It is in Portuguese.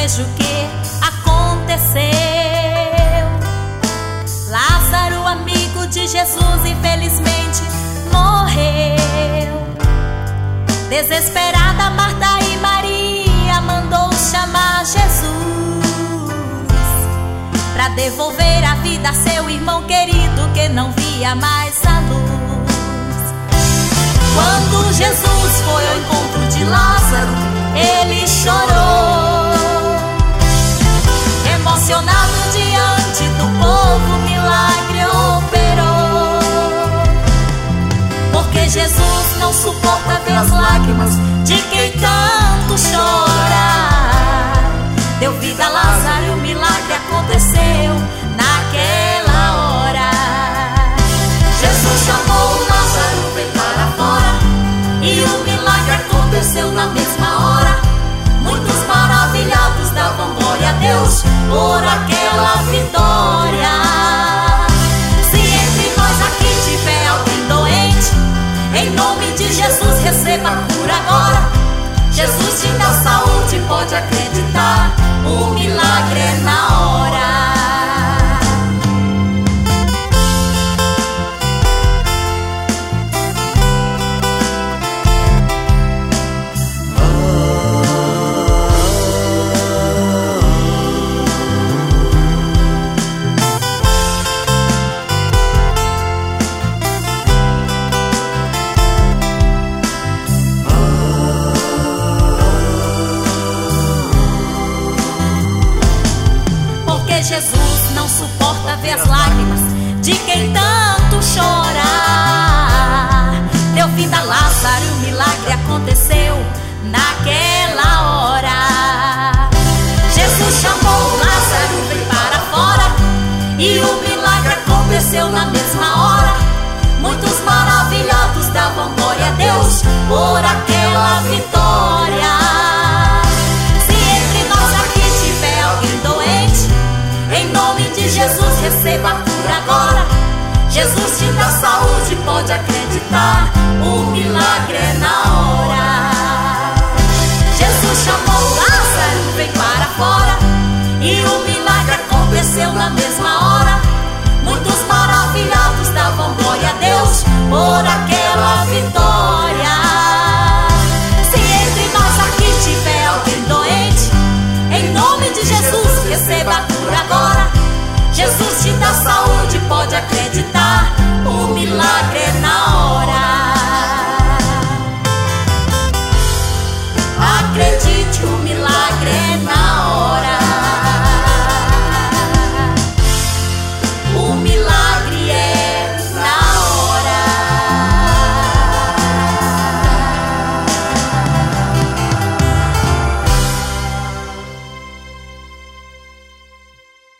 vejo o que aconteceu. Lázaro, amigo de Jesus, infelizmente morreu. Desesperada, Marta e Maria mandou chamar Jesus pra devolver a vida a seu irmão querido que não via mais a luz. Quando Jesus foi ao encontro de Lázaro, ele chorou. Emocionado diante do povo, o milagre operou. Porque Jesus não suporta ver as lágrimas de quem tanto chora. Deu vida a Lázaro e o milagre aconteceu naquela hora. Jesus chamou Lázaro, vem para fora, e o milagre aconteceu na mesma hora. Muitos maravilhados davam glória a Deus por aquela vitória. Se entre nós aqui tiver alguém doente, em nome de Jesus receba a cura agora. Jesus te dá saúde, pode acreditar, o milagre é na hora. Jesus não suporta ver as lágrimas de quem tanto chora. Deu vida a Lázaro e o milagre aconteceu naquela hora. Jesus chamou Lázaro, vem para fora, e o milagre aconteceu na mesma hora. Muitos maravilhados davam glória a Deus por aquela vitória. Em nome de Jesus receba a cura agora. Jesus te dá saúde, pode acreditar,